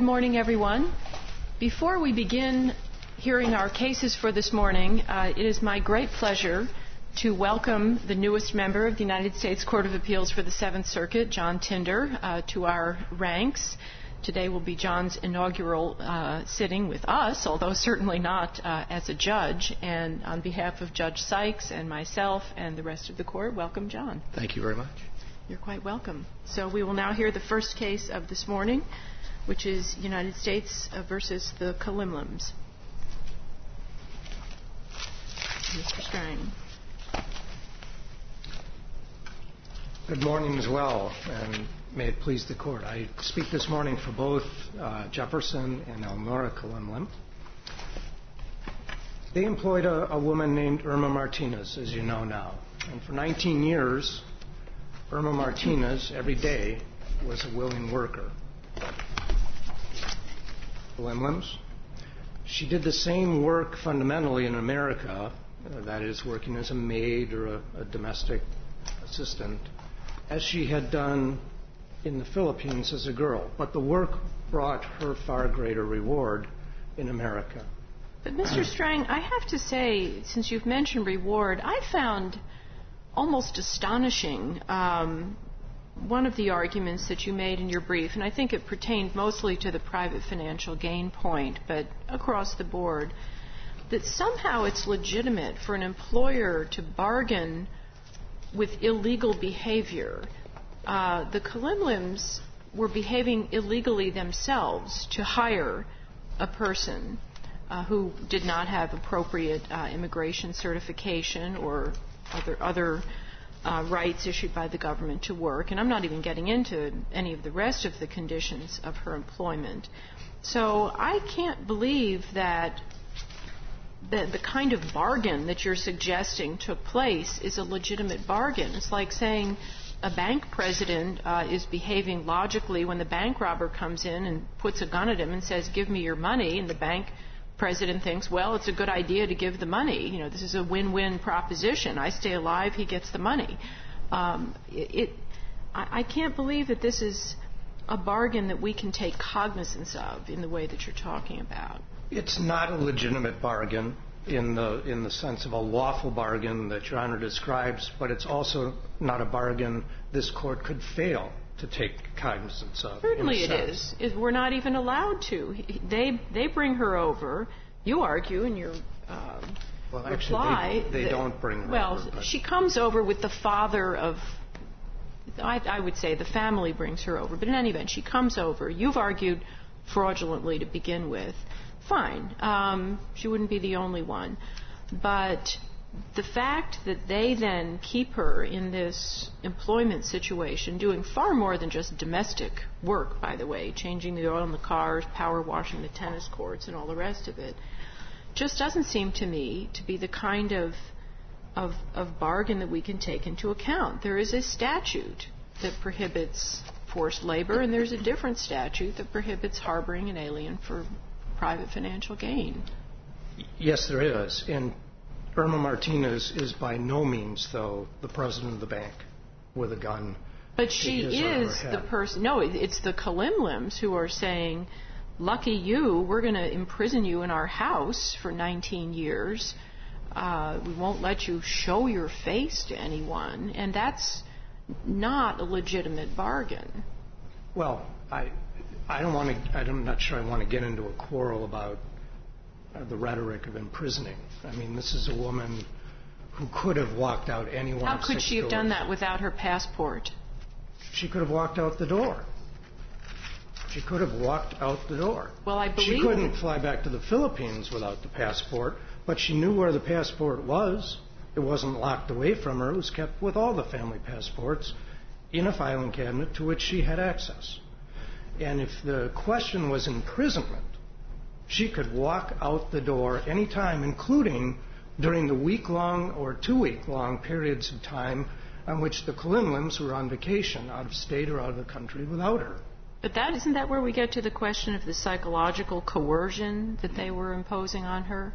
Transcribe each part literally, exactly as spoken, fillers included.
morning, everyone. Before we begin hearing our cases for this morning, uh, it is my great pleasure to welcome the newest member of the United States Court of Appeals for the Seventh Circuit, John Tinder, uh, to our ranks. Today will be John's inaugural uh, sitting with us, although certainly not uh, as a judge. And on behalf of Judge Sykes and myself and the rest of the court, welcome, John. Thank you very much. You're quite welcome. So we will now hear the first case of this morning, which is United States uh, versus the Kalimlims. Mister Strang. Good morning as well, and may it please the court. I speak this morning for both uh, Jefferson and Elnora Kalimlim. They employed a, a woman named Irma Martinez, as you know now. And for nineteen years, Irma Martinez, every day, was a willing worker. Kalimlims. She did the same work fundamentally in America, uh, that is, working as a maid or a, a domestic assistant, as she had done in the Philippines as a girl. But the work brought her far greater reward in America. But Mister Strang, I have to say, since you've mentioned reward, I found almost astonishing um, one of the arguments that you made in your brief, and I think it pertained mostly to the private financial gain point, but across the board, that somehow it's legitimate for an employer to bargain with illegal behavior. Uh, the Kalimlims were behaving illegally themselves to hire a person uh, who did not have appropriate uh, immigration certification or other other uh, rights issued by the government to work. And I'm not even getting into any of the rest of the conditions of her employment. So I can't believe that The, the kind of bargain that you're suggesting took place is a legitimate bargain. It's like saying a bank president uh, is behaving logically when the bank robber comes in and puts a gun at him and says, give me your money, and the bank president thinks, well, it's a good idea to give the money. You know, this is a win-win proposition. I stay alive, he gets the money. Um, it, it I, I can't believe that this is a bargain that we can take cognizance of in the way that you're talking about. It's not a legitimate bargain in the in the sense of a lawful bargain that Your Honor describes, but it's also not a bargain this court could fail to take cognizance of. Certainly it is. It, we're not even allowed to. They they bring her over. You argue in your uh, well, reply. Actually, they, they that, don't bring her well, over. Well, she comes over with the father of, I, I would say the family brings her over. But in any event, she comes over. You've argued fraudulently to begin with. Fine. Um, she wouldn't be the only one. But the fact that they then keep her in this employment situation, doing far more than just domestic work, by the way, changing the oil in the cars, power washing the tennis courts, and all the rest of it, just doesn't seem to me to be the kind of, of, of bargain that we can take into account. There is a statute that prohibits forced labor, and there's a different statute that prohibits harboring an alien for private financial gain. Yes, there is. And Irma Martinez is by no means, though, the president of the bank with a gun. But she is the person. No, it's the Kalimlims who are saying, lucky you, we're going to imprison you in our house for nineteen years. Uh, we won't let you show your face to anyone. And that's not a legitimate bargain. Well, I... I don't want to. I'm not sure I want to get into a quarrel about uh, the rhetoric of imprisoning. I mean, this is a woman who could have walked out any one of How could she have doors. done that without her passport? She could have walked out the door. She could have walked out the door. Well, I believe she couldn't fly back to the Philippines without the passport, but she knew where the passport was. It wasn't locked away from her. It was kept with all the family passports in a filing cabinet to which she had access. And if the question was imprisonment, she could walk out the door any time, including during the week-long or two-week-long periods of time on which the Kalimlims were on vacation out of state or out of the country without her. But that isn't that where we get to the question of the psychological coercion that they were imposing on her?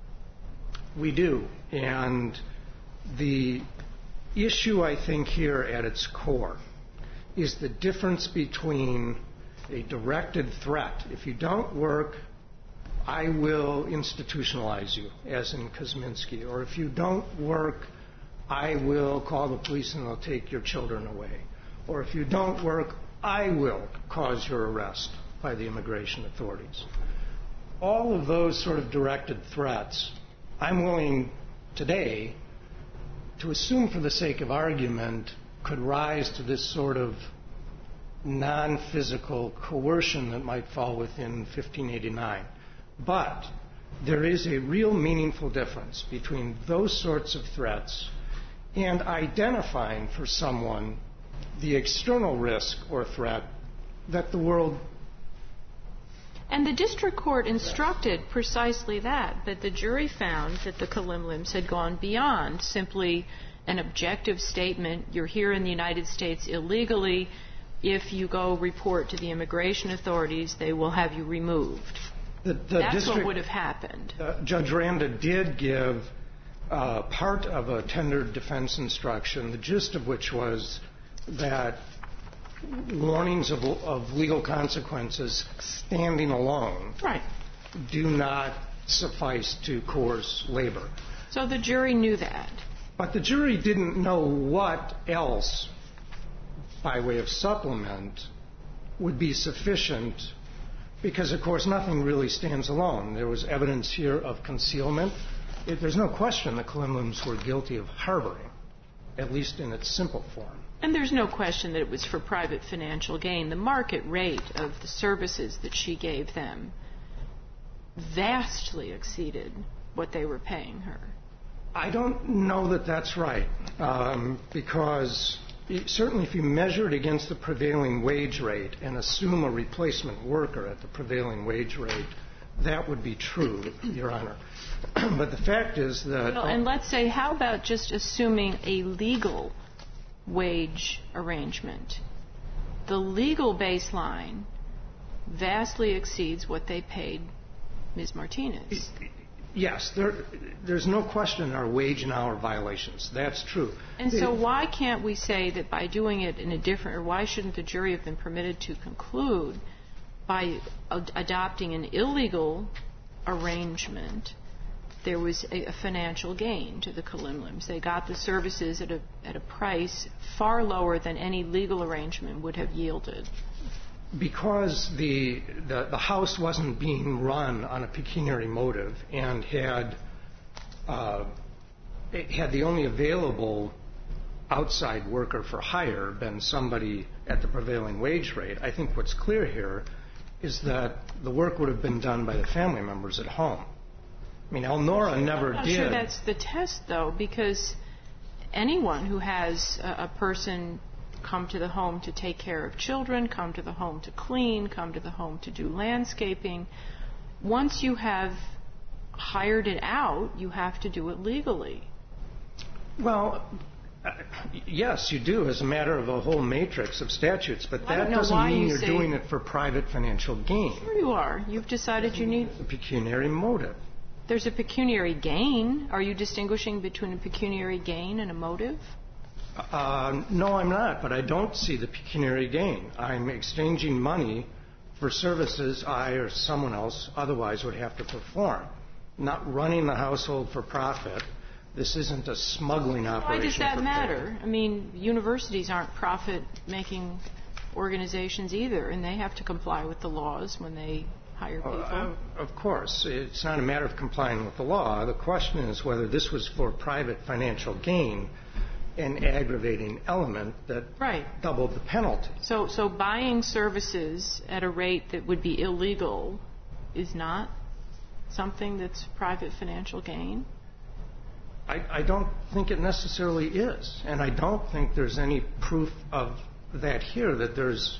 We do. And the issue, I think, here at its core is the difference between a directed threat. If you don't work, I will institutionalize you, as in Kosminski. Or if you don't work, I will call the police and they'll take your children away. Or if you don't work, I will cause your arrest by the immigration authorities. All of those sort of directed threats, I'm willing today to assume for the sake of argument could rise to this sort of non-physical coercion that might fall within fifteen eighty-nine. But there is a real meaningful difference between those sorts of threats and identifying for someone the external risk or threat that the world... And the district court instructed precisely that, that the jury found that the Kalimlims had gone beyond simply an objective statement, you're here in the United States illegally, if you go report to the immigration authorities, they will have you removed. The, the That's district, what would have happened. Uh, Judge Randa did give uh, part of a tendered defense instruction, the gist of which was that warnings of, of legal consequences standing alone right. do not suffice to coerce labor. So the jury knew that. But the jury didn't know what else, by way of supplement, would be sufficient because, of course, nothing really stands alone. There was evidence here of concealment. It, there's no question the Kalimlims were guilty of harboring, at least in its simple form. And there's no question that it was for private financial gain. The market rate of the services that she gave them vastly exceeded what they were paying her. I don't know that that's right, um, because certainly if you measure it against the prevailing wage rate and assume a replacement worker at the prevailing wage rate, that would be true, Your Honor. But the fact is that... Well, and let's say, how about just assuming a legal wage arrangement? The legal baseline vastly exceeds what they paid Miz Martinez. Yes, there, there's no question there are wage and hour violations. That's true. And so why can't we say that by doing it in a different, or why shouldn't the jury have been permitted to conclude by ad- adopting an illegal arrangement, there was a, a financial gain to the Kalimlims? They got the services at a, at a price far lower than any legal arrangement would have yielded. Because the, the the house wasn't being run on a pecuniary motive and had uh, it had the only available outside worker for hire been somebody at the prevailing wage rate, I think what's clear here is that the work would have been done by the family members at home. I mean, Elnora never I'm not did. sure that's the test, though, because anyone who has a, a person come to the home to take care of children, come to the home to clean, come to the home to do landscaping, once you have hired it out, you have to do it legally. Well, uh, yes, you do, as a matter of a whole matrix of statutes, but that doesn't mean you you're say, doing it for private financial gain. Sure you are. You've decided you need... A pecuniary motive. There's a pecuniary gain. Are you distinguishing between a pecuniary gain and a motive? Uh, no, I'm not, but I don't see the pecuniary gain. I'm exchanging money for services I or someone else otherwise would have to perform, not running the household for profit. This isn't a smuggling operation. Why does that for matter? profit. I mean, universities aren't profit-making organizations either, and they have to comply with the laws when they hire people. Uh, of course. It's not a matter of complying with the law. The question is whether this was for private financial gain, an aggravating element that right. doubled the penalty. So, so buying services at a rate that would be illegal is not something that's private financial gain? I, I don't think it necessarily is, and I don't think there's any proof of that here, that there's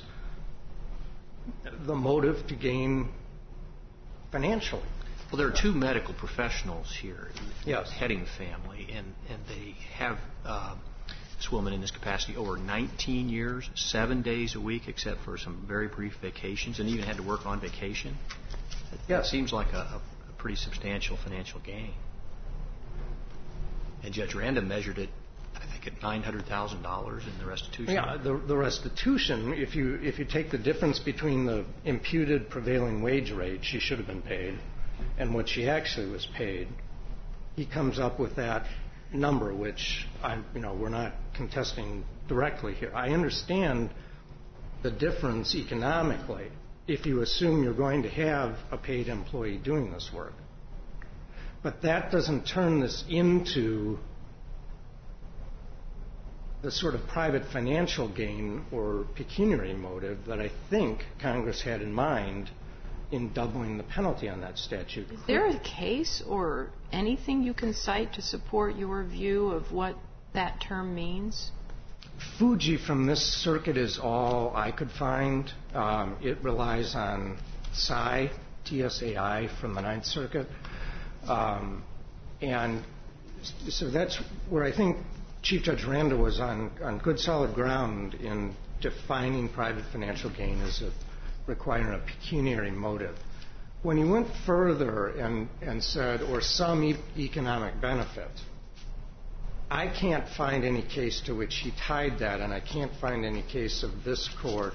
the motive to gain financially. Well, there are two medical professionals here yes. heading the family, and, and they have uh, this woman in this capacity over nineteen years, seven days a week, except for some very brief vacations, and even had to work on vacation. It, yes. it seems like a, a pretty substantial financial gain. And Judge Randa measured it, I think, get nine hundred thousand dollars in the restitution? Yeah, the, the restitution, if you, if you take the difference between the imputed prevailing wage rate she should have been paid and what she actually was paid, he comes up with that number, which I, you know, we're not contesting directly here. I understand the difference economically if you assume you're going to have a paid employee doing this work. But that doesn't turn this into the sort of private financial gain or pecuniary motive that I think Congress had in mind in doubling the penalty on that statute. Is there a case or anything you can cite to support your view of what that term means? Fuji from this circuit is all I could find. Um, it relies on S A I, T S A I from the Ninth Circuit. Um, and so that's where I think Chief Judge Randa was on, on good solid ground in defining private financial gain as a, requiring a pecuniary motive. When he went further and, and said, or some e- economic benefit, I can't find any case to which he tied that, and I can't find any case of this court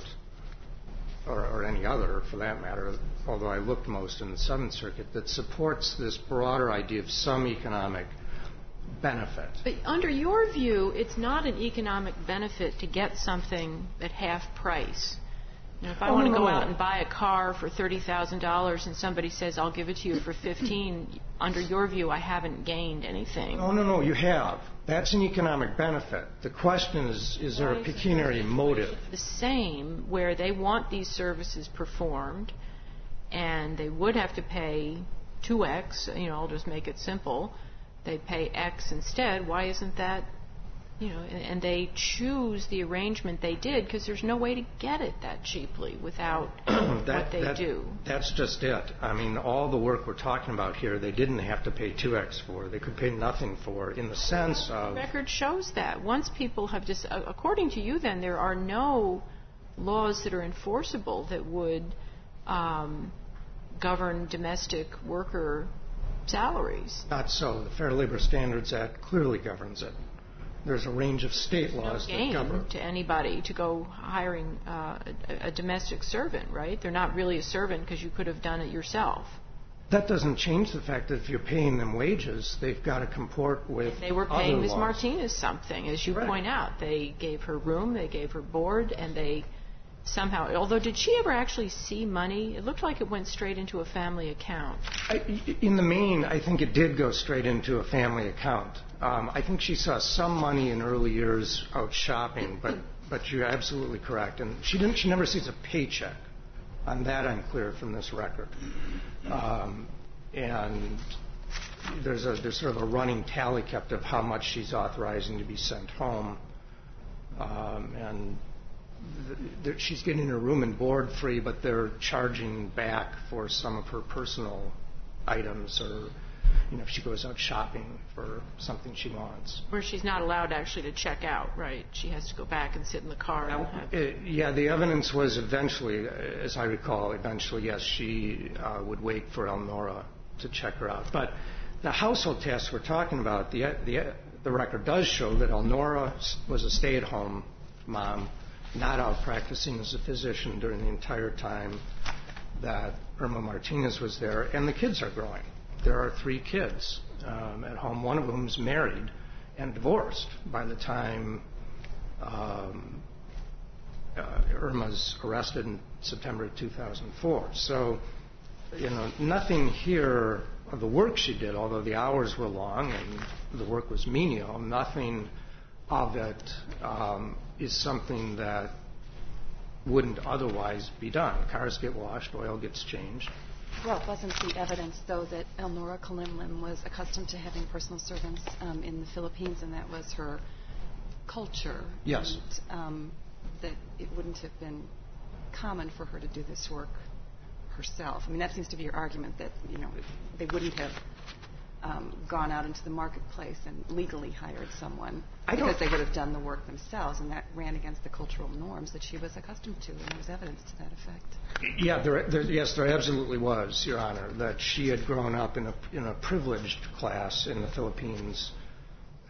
or, or any other, for that matter, although I looked most in the Seventh Circuit, that supports this broader idea of some economic benefit. But under your view, it's not an economic benefit to get something at half price. You know, if I oh, want to no, go no. out and buy a car for thirty thousand dollars and somebody says, I'll give it to you for fifteen thousand dollars, under your view, I haven't gained anything. Oh, no, no, you have. That's an economic benefit. The question is, is there a pecuniary motive? The same, where they want these services performed, and they would have to pay two X, you know, I'll just make it simple. They pay X instead. Why isn't that, you know, and, and they choose the arrangement they did because there's no way to get it that cheaply without that, what they that, do. That's just it. I mean, all the work we're talking about here, they didn't have to pay two X for. They could pay nothing for, in the sense of... The record shows that. Once people have just, according to you then, there are no laws that are enforceable that would um, govern domestic worker salaries. Not so. The Fair Labor Standards Act clearly governs it. There's a range of state laws no that govern. to anybody to go hiring uh, a, a domestic servant, right? They're not really a servant because you could have done it yourself. That doesn't change the fact that if you're paying them wages, they've got to comport with They were paying Miz laws. Martinez something, as you right. point out. They gave her room, they gave her board, and they somehow, although did she ever actually see money? It looked like it went straight into a family account. I, in the main, I think it did go straight into a family account. Um, I think she saw some money in early years out shopping, but but you're absolutely correct. And she didn't. She never sees a paycheck. On that, I'm clear from this record. Um, and there's a there's sort of a running tally kept of how much she's authorizing to be sent home, um, and th- th- she's getting her room and board free, but they're charging back for some of her personal items, or you know, if she goes out shopping for something she wants. Where she's not allowed actually to check out, right? She has to go back and sit in the car. And have Uh, yeah, the evidence was eventually, as I recall, eventually, yes, she uh, would wait for Elnora to check her out. But the household tasks we're talking about, the, the, the record does show that Elnora was a stay-at-home mom, not out practicing as a physician during the entire time that Irma Martinez was there, and the kids are growing. There are three kids um, at home, one of whom is married and divorced by the time um, uh, Irma's arrested in September of two thousand four. So, you know, nothing here of the work she did, although the hours were long and the work was menial, nothing of it um, is something that wouldn't otherwise be done. Cars get washed, oil gets changed. Well, wasn't the evidence, though, that Elnora Kalimlin was accustomed to having personal servants um, in the Philippines, and that was her culture? Yes. And, um, that it wouldn't have been common for her to do this work herself. I mean, that seems to be your argument, that, you know, they wouldn't have um, gone out into the marketplace and legally hired someone because they would have done the work themselves, and that ran against the cultural norms that she was accustomed to, and there was evidence to that effect. Yeah, there, there, yes, there absolutely was, Your Honor, that she had grown up in a, in a privileged class in the Philippines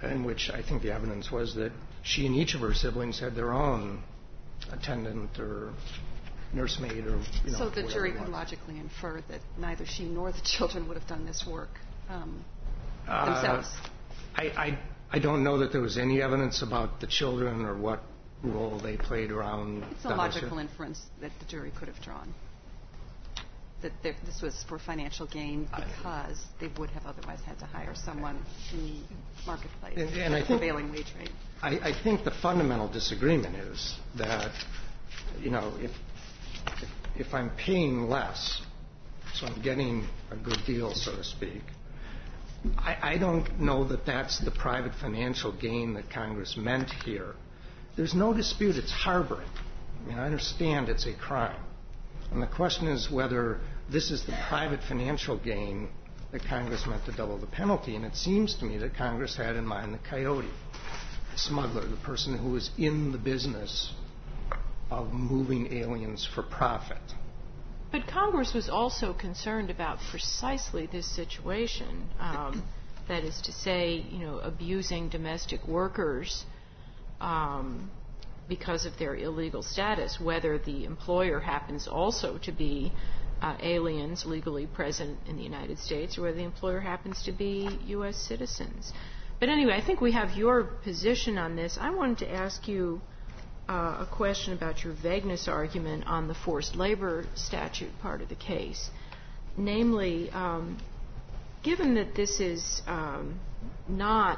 in which I think the evidence was that she and each of her siblings had their own attendant or nursemaid or, you know. So the jury could logically infer that neither she nor the children would have done this work um, themselves. Uh, I, I, I don't know that there was any evidence about the children or what role they played around. It's a logical inference that the jury could have drawn, that this was for financial gain because they would have otherwise had to hire someone in the marketplace and, and at the prevailing wage rate. I, I think the fundamental disagreement is that, you know, if, if if I'm paying less, so I'm getting a good deal, so to speak, I, I don't know that that's the private financial gain that Congress meant here. There's no dispute it's harboring. I mean, I understand it's a crime. And the question is whether this is the private financial gain that Congress meant to double the penalty. And it seems to me that Congress had in mind the coyote, the smuggler, the person who was in the business of moving aliens for profit. But Congress was also concerned about precisely this situation. Um, that is to say, you know, abusing domestic workers um, because of their illegal status, whether the employer happens also to be uh, aliens legally present in the United States or whether the employer happens to be U S citizens. But anyway, I think we have your position on this. I wanted to ask you uh, a question about your vagueness argument on the forced labor statute part of the case. Namely, um, given that this is um, not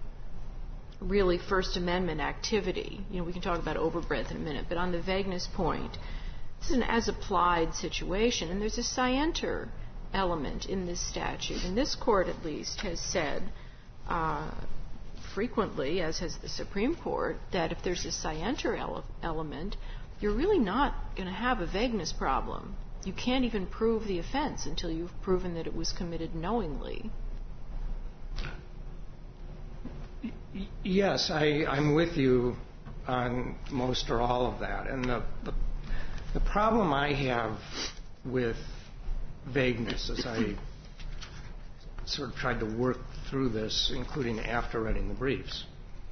really First Amendment activity, you know, we can talk about overbreadth in a minute, but on the vagueness point, this is an as-applied situation, and there's a scienter element in this statute. And this Court, at least, has said uh, frequently, as has the Supreme Court, that if there's a scienter ele- element, you're really not going to have a vagueness problem. You can't even prove the offense until you've proven that it was committed knowingly. Yes, I, I'm with you on most or all of that. And the, the, the problem I have with vagueness, as I sort of tried to work through this, including after reading the briefs,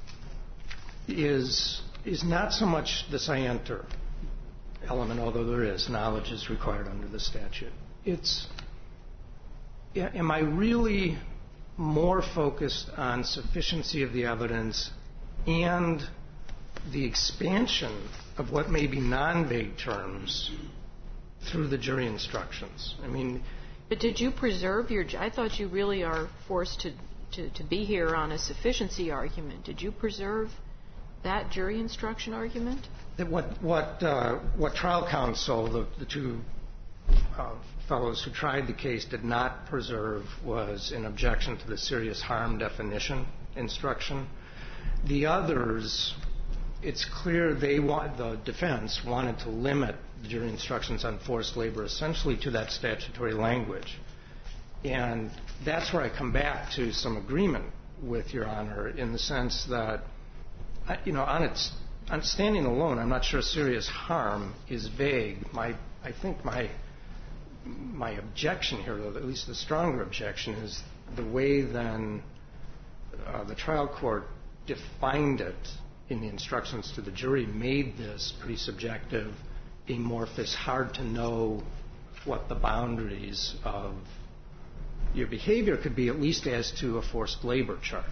is, is not so much the scienter element, although there is. Knowledge is required under the statute. It's, am I really more focused on sufficiency of the evidence and the expansion of what may be non-vague terms through the jury instructions? I mean... But did you preserve your... I thought you really are forced to, to, to be here on a sufficiency argument. Did you preserve that jury instruction argument? That what, what, uh, what trial counsel, the, the two uh, fellows who tried the case, did not preserve was an objection to the serious harm definition instruction. The others, it's clear they want, the defense wanted to limit the jury instructions on forced labor essentially to that statutory language. And that's where I come back to some agreement with Your Honor in the sense that, you know, on its on standing alone, I'm not sure serious harm is vague. My, I think my my objection here, though, at least the stronger objection, is the way then uh, the trial court defined it in the instructions to the jury made this pretty subjective, amorphous, hard to know what the boundaries of your behavior could be, at least as to a forced labor charge.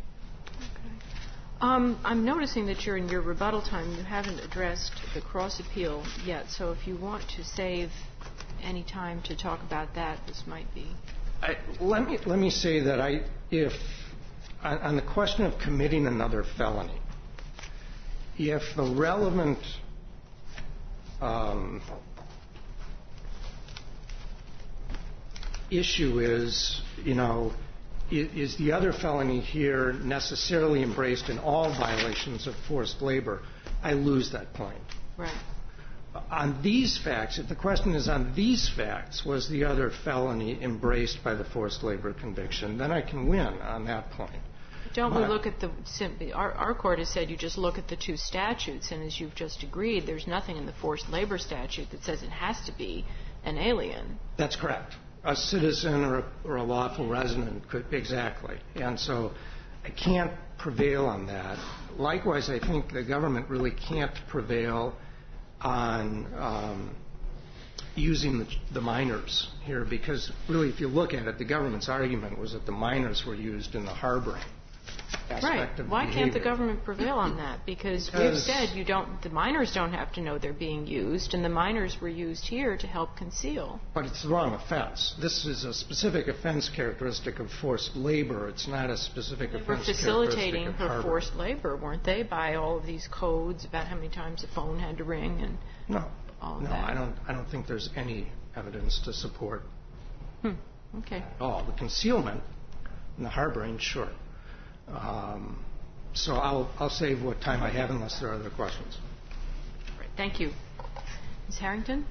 Um, I'm noticing that you're in your rebuttal time. You haven't addressed the cross appeal yet, so if you want to save any time to talk about that, this might be. I, let me let me say that I, if on, on the question of committing another felony, if the relevant um, issue is, you know, is the other felony here necessarily embraced in all violations of forced labor, I lose that point. Right. On these facts, if the question is on these facts, was the other felony embraced by the forced labor conviction, then I can win on that point. Don't we look at the, our, our court has said you just look at the two statutes, and as you've just agreed, there's nothing in the forced labor statute that says it has to be an alien. That's correct. A citizen or a, or a lawful resident could, exactly. And so I can't prevail on that. Likewise, I think the government really can't prevail on um, using the, the minors here, because really, if you look at it, the government's argument was that the minors were used in the harboring aspect right. of Why behavior. can't the government prevail on that? Because, because we've said you don't. The minors don't have to know they're being used, and the minors were used here to help conceal. But it's the wrong offense. This is a specific offense characteristic of forced labor. It's not a specific They offense were characteristic facilitating of her harboring. forced labor, weren't they, by all of these codes about how many times the phone had to ring and No, all of no, that? I don't. I don't think there's any evidence to support. Hmm. Okay. Oh, the concealment and the harboring, sure. Um, so I'll I'll save what time I have unless there are other questions. All right. Thank you. Miz Harrington?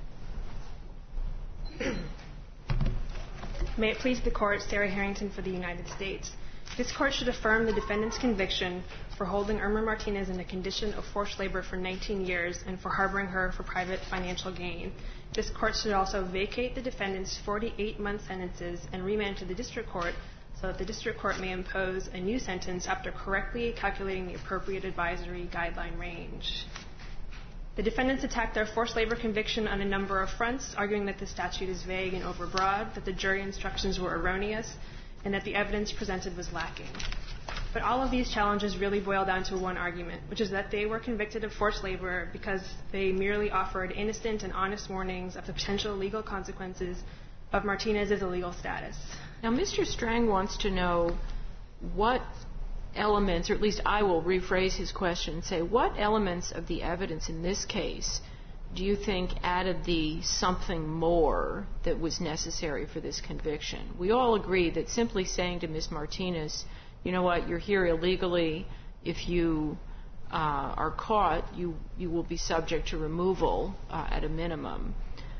May it please the Court, Sarah Harrington for the United States. This Court should affirm the defendant's conviction for holding Irma Martinez in a condition of forced labor for nineteen years and for harboring her for private financial gain. This Court should also vacate the defendant's forty-eight month sentences and remand to the District Court so that the District Court may impose a new sentence after correctly calculating the appropriate advisory guideline range. The defendants attacked their forced labor conviction on a number of fronts, arguing that the statute is vague and overbroad, that the jury instructions were erroneous, and that the evidence presented was lacking. But all of these challenges really boil down to one argument, which is that they were convicted of forced labor because they merely offered innocent and honest warnings of the potential legal consequences of Martinez's illegal status. Now, Mister Strang wants to know what elements, or at least I will rephrase his question and say, what elements of the evidence in this case do you think added the something more that was necessary for this conviction? We all agree that simply saying to Miz Martinez, you know what, you're here illegally. If you uh, are caught, you, you will be subject to removal uh, at a minimum.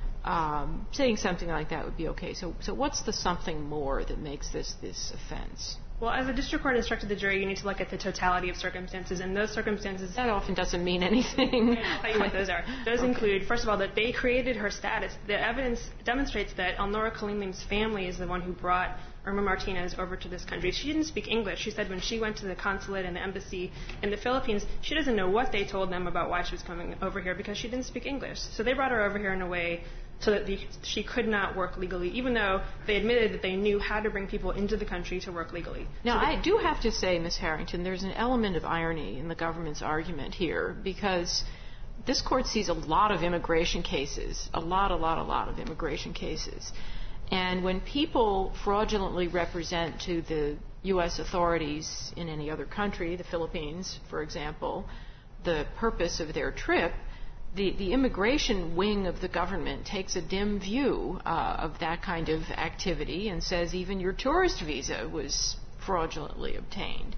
Um, saying something like that would be okay. So, so what's the something more that makes this this offense? Well, as the District Court instructed the jury, you need to look at the totality of circumstances, and those circumstances... That often doesn't mean anything. I'll tell you what those are. Those okay. include, first of all, that they created her status. The evidence demonstrates that Elnora Kalimlim's family is the one who brought Irma Martinez over to this country. She didn't speak English. She said when she went to the consulate and the embassy in the Philippines, she doesn't know what they told them about why she was coming over here because she didn't speak English. So they brought her over here in a way so that the, she could not work legally, even though they admitted that they knew how to bring people into the country to work legally. Now, so I do have to say, Miz Harrington, there's an element of irony in the government's argument here, because this Court sees a lot of immigration cases, a lot, a lot, a lot of immigration cases. And when people fraudulently represent to the U S authorities in any other country, the Philippines, for example, the purpose of their trip, The, the immigration wing of the government takes a dim view uh, of that kind of activity and says even your tourist visa was fraudulently obtained.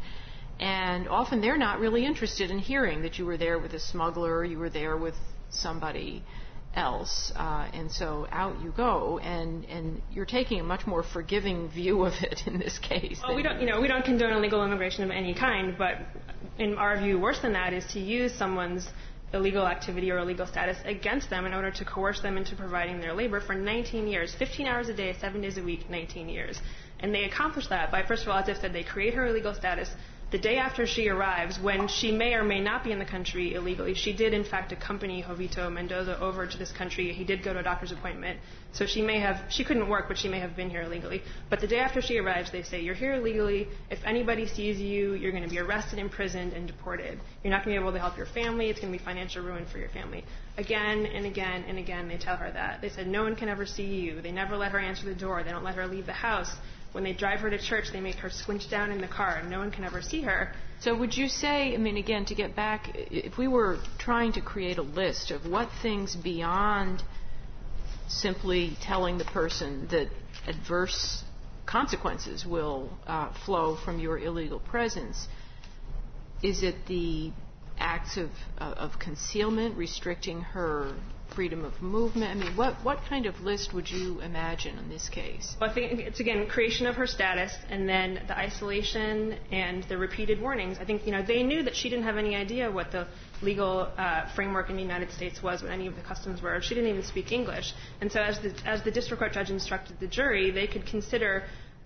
And often they're not really interested in hearing that you were there with a smuggler, you were there with somebody else, uh, and so out you go, and, and you're taking a much more forgiving view of it in this case. Well, we don't, you know, we don't condone illegal immigration of any kind, but in our view, worse than that is to use someone's illegal activity or illegal status against them in order to coerce them into providing their labor for nineteen years, fifteen hours a day, seven days a week, nineteen years. And they accomplish that by, first of all, as I said, they create her illegal status the day after she arrives, when she may or may not be in the country illegally. She did, in fact, accompany Jovito Mendoza over to this country. He did go to a doctor's appointment. So she may have, she couldn't work, but she may have been here illegally. But the day after she arrives, they say, you're here illegally. If anybody sees you, you're going to be arrested, imprisoned, and deported. You're not going to be able to help your family. It's going to be financial ruin for your family. Again and again and again, they tell her that. They said, no one can ever see you. They never let her answer the door. They don't let her leave the house. When they drive her to church, they make her squinch down in the car, and no one can ever see her. So would you say, I mean, again, to get back, if we were trying to create a list of what things beyond simply telling the person that adverse consequences will uh, flow from your illegal presence, is it the acts of, uh, of concealment, restricting her freedom of movement? I mean, what, what kind of list would you imagine in this case? Well, I think it's, again, creation of her status and then the isolation and the repeated warnings. I think, you know, they knew that she didn't have any idea what the legal uh, framework in the United States was, what any of the customs were. She didn't even speak English. And so as the, as the district court judge instructed the jury, they could consider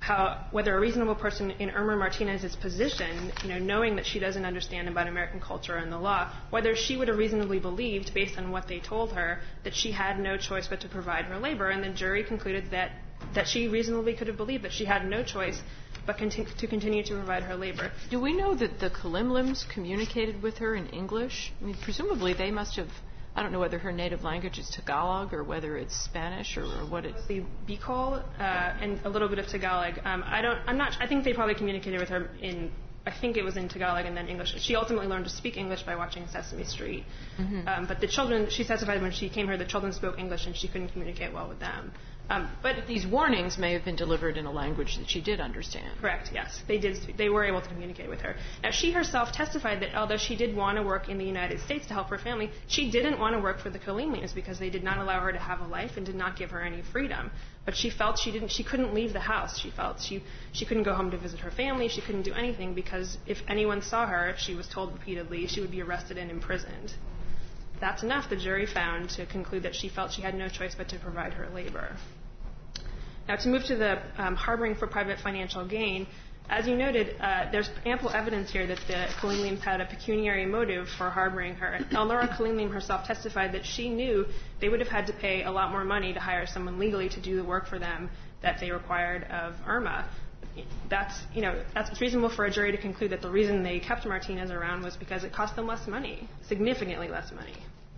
how whether a reasonable person in Irma Martinez's position, you know, knowing that she doesn't understand about American culture and the law, whether she would have reasonably believed, based on what they told her, that she had no choice but to provide her labor. And the jury concluded that, that she reasonably could have believed that she had no choice but conti- to continue to provide her labor. Do we know that the Kalimlims communicated with her in English? I mean, presumably they must have, I don't know whether her native language is Tagalog or whether it's Spanish or, or what it's. The Bicol uh, and a little bit of Tagalog. Um, I don't. I'm not. I think they probably communicated with her in. I think it was in Tagalog and then English. She ultimately learned to speak English by watching Sesame Street. Mm-hmm. Um, but the children, she testified when she came here, the children spoke English and she couldn't communicate well with them. Um, but these warnings may have been delivered in a language that she did understand. Correct, yes. They did. They were able to communicate with her. Now, she herself testified that although she did want to work in the United States to help her family, she didn't want to work for the Kalimlims because they did not allow her to have a life and did not give her any freedom. But she felt she didn't. She couldn't leave the house. She felt she she couldn't go home to visit her family. She couldn't do anything because if anyone saw her, if she was told repeatedly, she would be arrested and imprisoned. That's enough, the jury found, to conclude that she felt she had no choice but to provide her labor. Now, to move to the um, harboring for private financial gain, as you noted, uh, there's ample evidence here that the Kalimlims had a pecuniary motive for harboring her. Elnora Kalimlim herself testified that she knew they would have had to pay a lot more money to hire someone legally to do the work for them that they required of Irma. That's, you know, that's reasonable for a jury to conclude that the reason they kept Martinez around was because it cost them less money, significantly less money.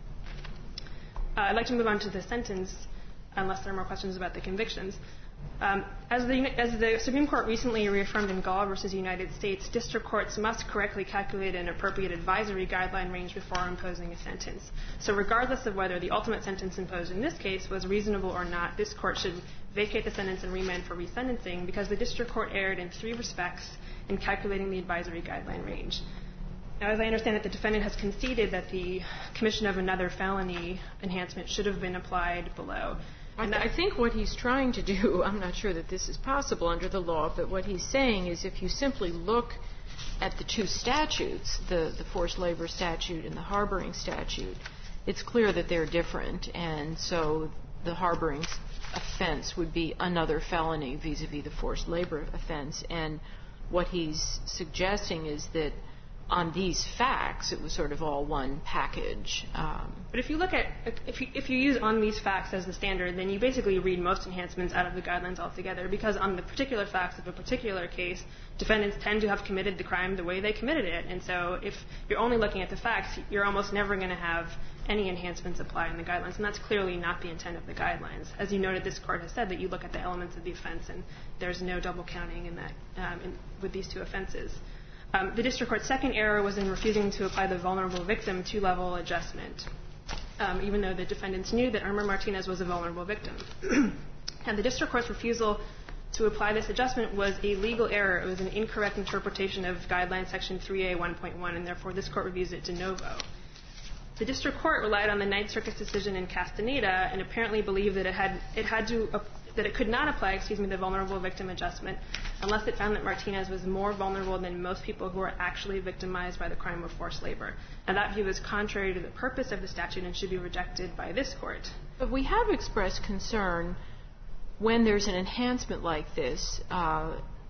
Uh, I'd like to move on to the sentence, unless there are more questions about the convictions. Um, as, the, as the Supreme Court recently reaffirmed in Gall versus United States, district courts must correctly calculate an appropriate advisory guideline range before imposing a sentence. So regardless of whether the ultimate sentence imposed in this case was reasonable or not, this court should vacate the sentence and remand for resentencing because the district court erred in three respects in calculating the advisory guideline range. Now, as I understand it, the defendant has conceded that the commission of another felony enhancement should have been applied below. And I think what he's trying to do, I'm not sure that this is possible under the law, but what he's saying is if you simply look at the two statutes, the, the forced labor statute and the harboring statute, it's clear that they're different. And so the harboring offense would be another felony vis-a-vis the forced labor offense. And what he's suggesting is that on these facts, it was sort of all one package. Um, but if you look at, if you, if you use on these facts as the standard, then you basically read most enhancements out of the guidelines altogether, because on the particular facts of a particular case, defendants tend to have committed the crime the way they committed it. And so if you're only looking at the facts, you're almost never going to have any enhancements apply in the guidelines, and that's clearly not the intent of the guidelines. As you noted, this court has said that you look at the elements of the offense, and there's no double counting in that um, in, with these two offenses. Um, the district court's second error was in refusing to apply the vulnerable victim two-level adjustment, um, even though the defendants knew that Irma Martinez was a vulnerable victim. And the district court's refusal to apply this adjustment was a legal error. It was an incorrect interpretation of Guideline Section three A one point one, and therefore this court reviews it de novo. The district court relied on the Ninth Circuit's decision in Castaneda and apparently believed that it had it had to uh, that it could not apply, excuse me, the vulnerable victim adjustment unless it found that Martinez was more vulnerable than most people who are actually victimized by the crime of forced labor. And that view is contrary to the purpose of the statute and should be rejected by this court. But we have expressed concern when there's an enhancement like this uh,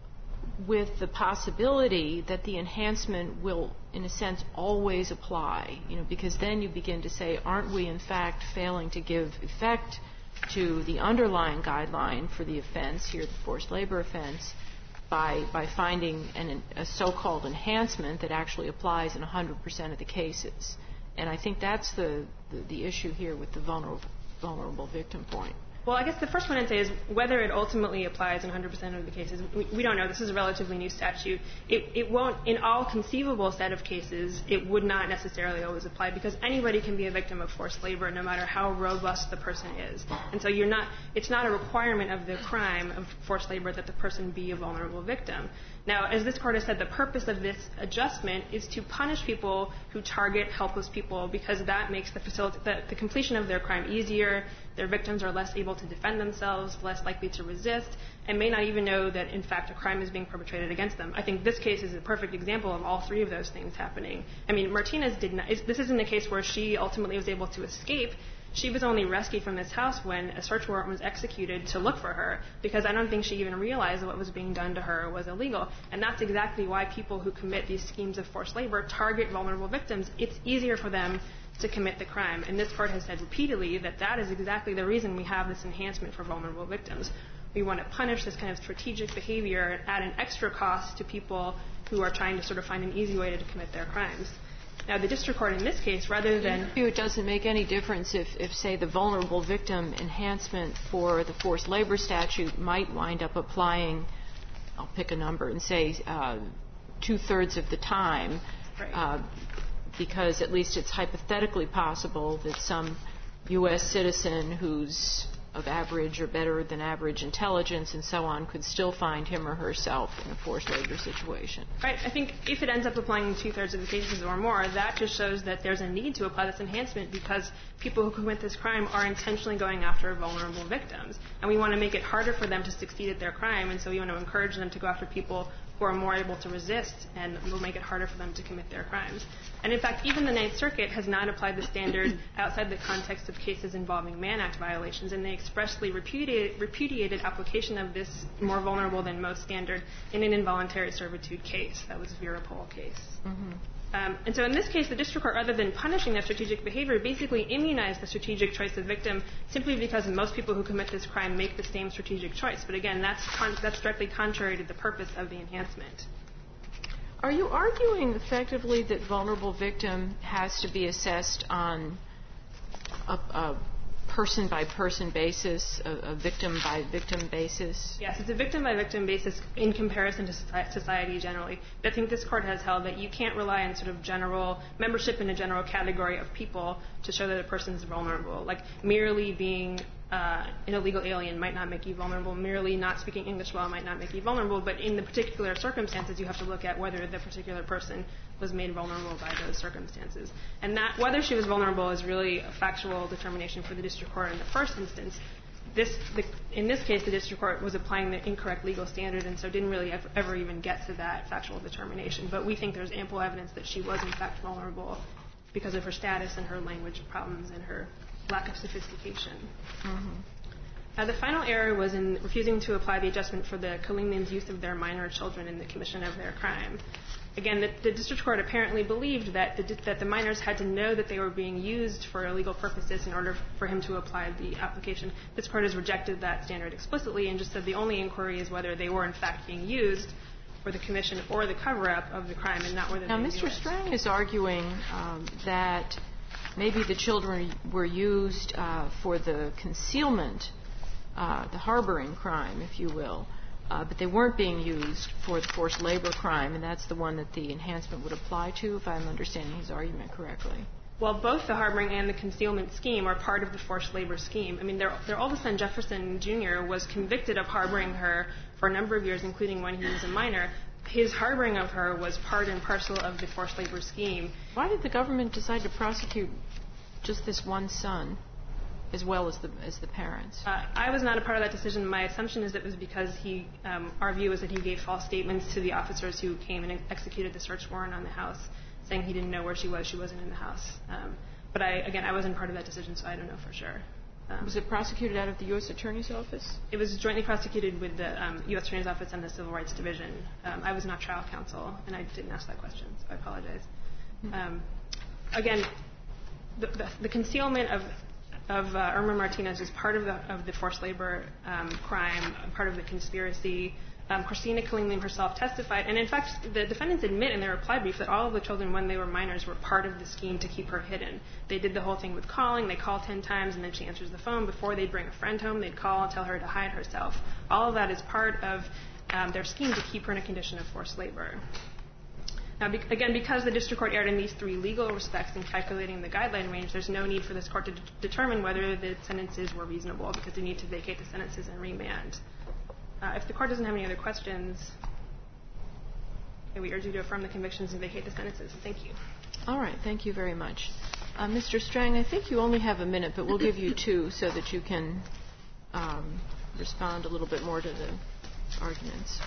with the possibility that the enhancement will, in a sense, always apply, you know, because then you begin to say, aren't we in fact failing to give effect to the underlying guideline for the offense, here the forced labor offense, by by finding an, a so-called enhancement that actually applies in one hundred percent of the cases. And I think that's the, the, the issue here with the vulnerable, vulnerable victim point. Well, I guess the first one I'd say is whether it ultimately applies in one hundred percent of the cases. We, we don't know. This is a relatively new statute. It, it won't, in all conceivable set of cases, it would not necessarily always apply because anybody can be a victim of forced labor no matter how robust the person is. And so you're not, it's not a requirement of the crime of forced labor that the person be a vulnerable victim. Now, as this court has said, the purpose of this adjustment is to punish people who target helpless people because that makes the, facility, the, the completion of their crime easier. Their victims are less able to defend themselves, less likely to resist, and may not even know that, in fact, a crime is being perpetrated against them. I think this case is a perfect example of all three of those things happening. I mean, Martinez did not – this isn't a case where she ultimately was able to escape. She was only rescued from this house when a search warrant was executed to look for her, because I don't think she even realized that what was being done to her was illegal. And that's exactly why people who commit these schemes of forced labor target vulnerable victims. It's easier for them to commit the crime. And this court has said repeatedly that that is exactly the reason we have this enhancement for vulnerable victims. We want to punish this kind of strategic behavior at an extra cost to people who are trying to sort of find an easy way to commit their crimes. Now, the district court in this case, rather than... It doesn't make any difference if, if, say, the vulnerable victim enhancement for the forced labor statute might wind up applying, I'll pick a number, and say uh, two-thirds of the time, right. uh, because at least it's hypothetically possible that some U S citizen who's of average or better than average intelligence and so on could still find him or herself in a forced labor situation. Right. I think if it ends up applying two-thirds of the cases or more, that just shows that there's a need to apply this enhancement because people who commit this crime are intentionally going after vulnerable victims. And we want to make it harder for them to succeed at their crime, and so we want to encourage them to go after people who are more able to resist, and will make it harder for them to commit their crimes. And in fact, even the Ninth Circuit has not applied the standard outside the context of cases involving Mann Act violations, and they expressly repudiated, repudiated application of this more vulnerable than most standard in an involuntary servitude case. That was a Virapol case. Mm-hmm. Um, and so in this case, the district court, rather than punishing that strategic behavior, basically immunized the strategic choice of victim simply because most people who commit this crime make the same strategic choice. But again, that's, con- that's directly contrary to the purpose of the enhancement. Are you arguing effectively that vulnerable victim has to be assessed on a, a person-by-person basis, a, a victim-by-victim basis? Yes, it's a victim-by-victim basis in comparison to society generally. But I think this court has held that you can't rely on sort of general membership in a general category of people to show that a person's vulnerable. Like merely being uh, an illegal alien might not make you vulnerable. Merely not speaking English well might not make you vulnerable. But in the particular circumstances, you have to look at whether the particular person was made vulnerable by those circumstances. And that whether she was vulnerable is really a factual determination for the district court in the first instance. This, the, in this case, the district court was applying the incorrect legal standard and so didn't really ever, ever even get to that factual determination. But we think there's ample evidence that she was in fact vulnerable because of her status and her language problems and her lack of sophistication. Mm-hmm. Uh, the final error was in refusing to apply the adjustment for the Kalinians' use of their minor children in the commission of their crime. Again, the, the district court apparently believed that the, that the minors had to know that they were being used for illegal purposes in order for him to apply the application. This court has rejected that standard explicitly and just said the only inquiry is whether they were in fact being used for the commission or the cover-up of the crime and not whether now, they were Mister Strang is arguing um, that maybe the children were used uh, for the concealment, uh, the harboring crime, if you will. Uh, but they weren't being used for the forced labor crime, and that's the one that the enhancement would apply to, if I'm understanding his argument correctly. Well, both the harboring and the concealment scheme are part of the forced labor scheme. I mean, their, their oldest son, Jefferson Junior, was convicted of harboring her for a number of years, including when he was a minor. His harboring of her was part and parcel of the forced labor scheme. Why did the government decide to prosecute just this one son, as well as the as the parents? Uh, I was not a part of that decision. My assumption is that it was because he, um, our view is that he gave false statements to the officers who came and executed the search warrant on the house, saying he didn't know where she was, she wasn't in the house. Um, but I, again, I wasn't part of that decision, so I don't know for sure. Um, was it prosecuted out of the U S Attorney's Office? It was jointly prosecuted with the um, U S Attorney's Office and the Civil Rights Division. Um, I was not trial counsel, and I didn't ask that question, so I apologize. Um, again, the, the, the concealment of of uh, Irma Martinez is part of the of the forced labor um, crime, part of the conspiracy. Um, Christina Kalinian herself testified, and in fact, the defendants admit in their reply brief that all of the children, when they were minors, were part of the scheme to keep her hidden. They did the whole thing with calling. They call ten times, and then she answers the phone. Before they'd bring a friend home, they'd call and tell her to hide herself. All of that is part of um, their scheme to keep her in a condition of forced labor. Now, be- again, because the district court erred in these three legal respects in calculating the guideline range, there's no need for this court to d- determine whether the sentences were reasonable, because they need to vacate the sentences and remand. Uh, if the court doesn't have any other questions, we urge you to affirm the convictions and vacate the sentences. Thank you. All right. Thank you very much. Uh, Mister Strang, I think you only have a minute, but we'll give you two so that you can um, respond a little bit more to the arguments.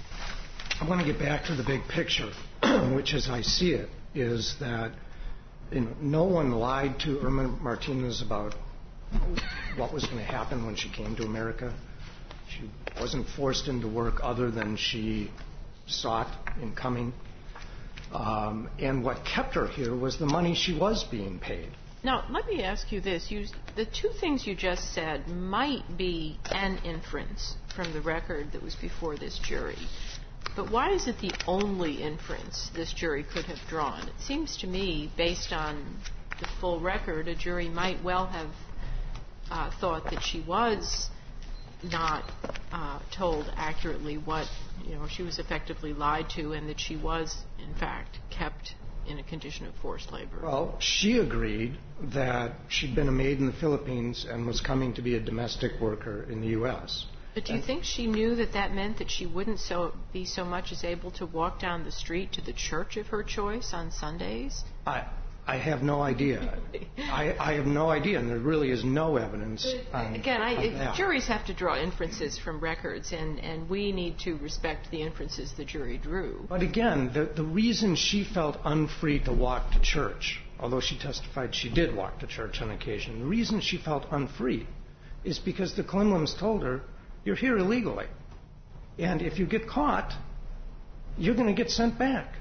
I want to get back to the big picture, which, as I see it, is that You know, no one lied to Irma Martinez about what was going to happen when she came to America. She wasn't forced into work other than she sought in coming. Um, and what kept her here was the money she was being paid. Now, let me ask you this. You, the two things you just said might be an inference from the record that was before this jury. But why is it the only inference this jury could have drawn? It seems to me, based on the full record, a jury might well have uh, thought that she was not uh, told accurately what, you know, she was effectively lied to, and that she was, in fact, kept in a condition of forced labor. Well, she agreed that she'd been a maid in the Philippines and was coming to be a domestic worker in the U S But do you think she knew that that meant that she wouldn't so be so much as able to walk down the street to the church of her choice on Sundays? I I have no idea. I, I have no idea, and there really is no evidence on, Again, I, on that. Juries have to draw inferences from records, and, and we need to respect the inferences the jury drew. But again, the, the reason she felt unfree to walk to church, although she testified she did walk to church on occasion, the reason she felt unfree is because the Klimlams told her, you're here illegally. And if you get caught, you're going to get sent back.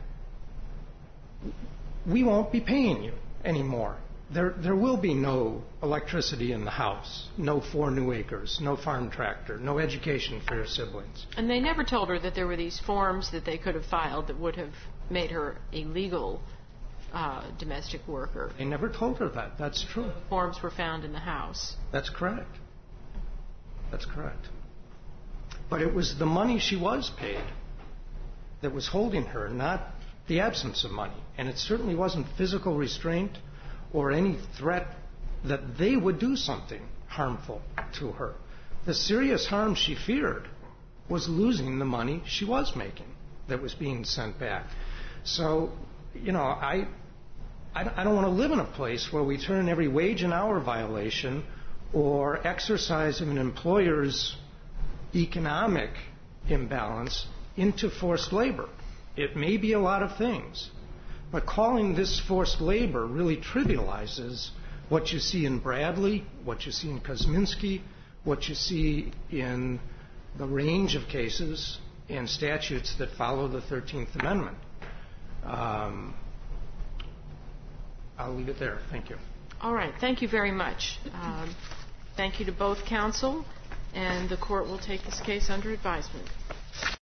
We won't be paying you anymore. There, there will be no electricity in the house, no four new acres, no farm tractor, no education for your siblings. And they never told her that there were these forms that they could have filed that would have made her a legal uh, domestic worker. They never told her that. That's true. The forms were found in the house. That's correct. That's correct. But it was the money she was paid that was holding her, not the absence of money. And it certainly wasn't physical restraint or any threat that they would do something harmful to her. The serious harm she feared was losing the money she was making that was being sent back. So, you know, I, I don't want to live in a place where we turn every wage and hour violation or exercise of an employer's economic imbalance into forced labor. It may be a lot of things, but calling this forced labor really trivializes what you see in Bradley, what you see in Kosminski, what you see in the range of cases and statutes that follow the thirteenth Amendment. Um, I'll leave it there. Thank you. All right. Thank you very much. Um, thank you to both counsel, and the court will take this case under advisement.